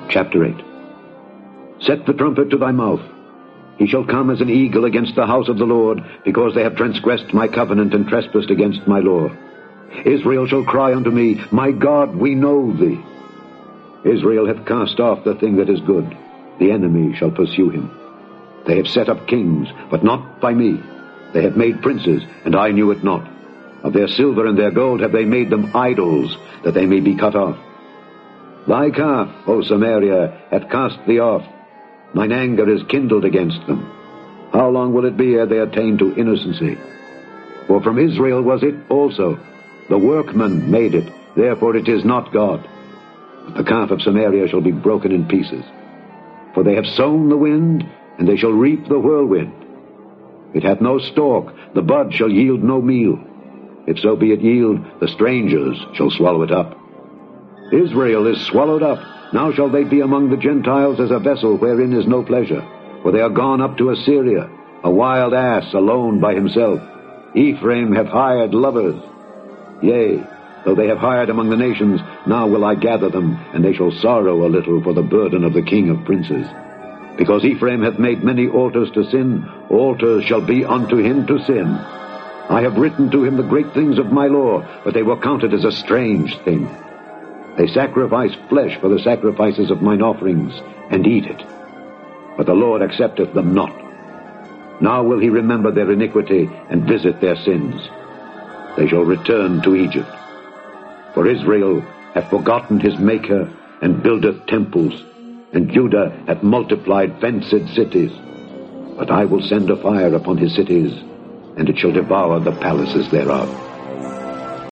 Chapter 8. Set the trumpet to thy mouth. He shall come as an eagle against the house of the Lord, because they have transgressed my covenant and trespassed against my law. Israel shall cry unto me, My God, we know thee. Israel hath cast off the thing that is good. The enemy shall pursue him. They have set up kings, but not by me. They have made princes, and I knew it not. Of their silver and their gold have they made them idols, that they may be cut off. Thy calf, O Samaria, hath cast thee off. Mine anger is kindled against them. How long will it be ere they attain to innocency? For from Israel was it also. The workman made it, therefore it is not God. But the calf of Samaria shall be broken in pieces. For they have sown the wind, and they shall reap the whirlwind. It hath no stalk, the bud shall yield no meal. If so be it yield, the strangers shall swallow it up. Israel is swallowed up. Now shall they be among the Gentiles as a vessel wherein is no pleasure. For they are gone up to Assyria, a wild ass alone by himself. Ephraim hath hired lovers. Yea, though they have hired among the nations, now will I gather them, and they shall sorrow a little for the burden of the king of princes. Because Ephraim hath made many altars to sin, altars shall be unto him to sin. I have written to him the great things of my law, but they were counted as a strange thing. They sacrifice flesh for the sacrifices of mine offerings, and eat it. But the Lord accepteth them not. Now will he remember their iniquity, and visit their sins. They shall return to Egypt. For Israel hath forgotten his Maker, and buildeth temples, and Judah hath multiplied fenced cities. But I will send a fire upon his cities, and it shall devour the palaces thereof.